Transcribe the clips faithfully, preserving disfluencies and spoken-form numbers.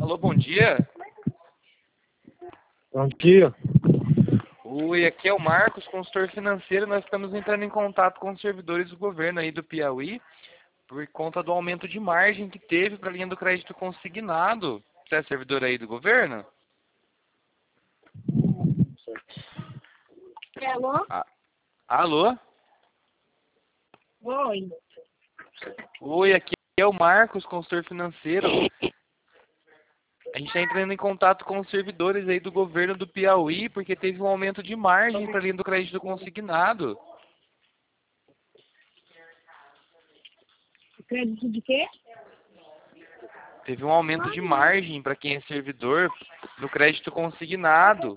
Alô, bom dia. Bom dia. Oi, aqui é o Marcos, consultor financeiro. Nós estamos entrando em contato com os servidores do governo aí do Piauí por conta do aumento de margem que teve para a linha do crédito consignado. Você é servidor aí do governo? Alô? Ah, alô? Oi. Oi, aqui é o Marcos, consultor financeiro. A gente está entrando em contato com os servidores aí do governo do Piauí porque teve um aumento de margem para a linha do crédito consignado. Crédito de quê? Teve um aumento de margem para quem é servidor no crédito consignado.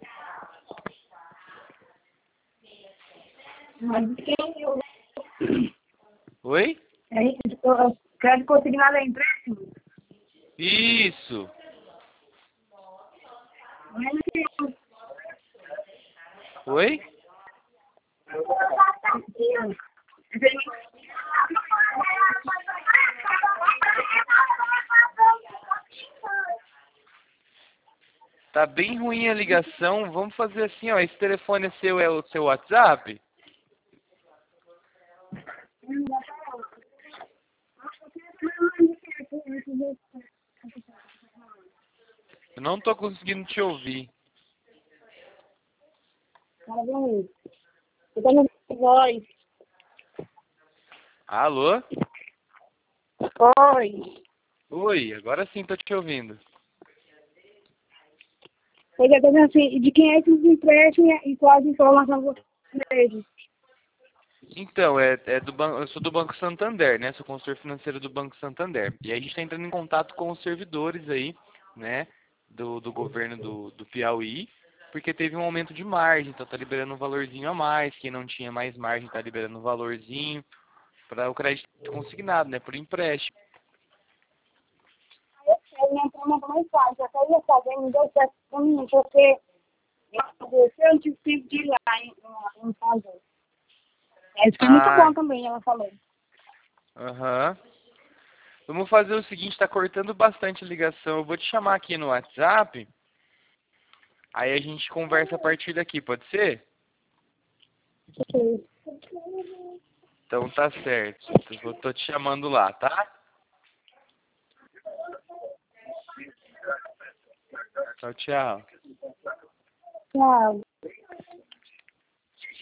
Mas quem eu... Oi? É, eu- crédito consignado é empréstimo? Isso. Mas não tem. Oi? Tá bem ruim a ligação. Vamos fazer assim, ó. Esse telefone seu é o seu WhatsApp? Eu não tô conseguindo te ouvir. Cara, vamos. Eu tô no voz. Alô? Oi. Oi, agora sim tô te ouvindo. Eu já tô vendo assim, de quem é esses empréstimos e quais informações vocês? Então, é, é do ban... eu sou do Banco Santander, né? Sou consultor financeiro do Banco Santander. E aí a gente está entrando em contato com os servidores aí, né? Do, do governo do, do Piauí, porque teve um aumento de margem, então tá liberando um valorzinho a mais. Quem não tinha mais margem tá liberando um valorzinho para o crédito consignado, né? Por empréstimo. Eu não tô mandando mensagem, até ia fazer, não deu certo pra mim, porque eu não tive tempo de ir lá em, em fazer. É, isso foi muito Ah, bom também, ela falou. aham. Vamos fazer o seguinte, tá cortando bastante a ligação. Eu vou te chamar aqui no WhatsApp, aí a gente conversa a partir daqui, pode ser? Então tá certo. Eu vou- tô te chamando lá, tá? Tchau, tchau. Tchau.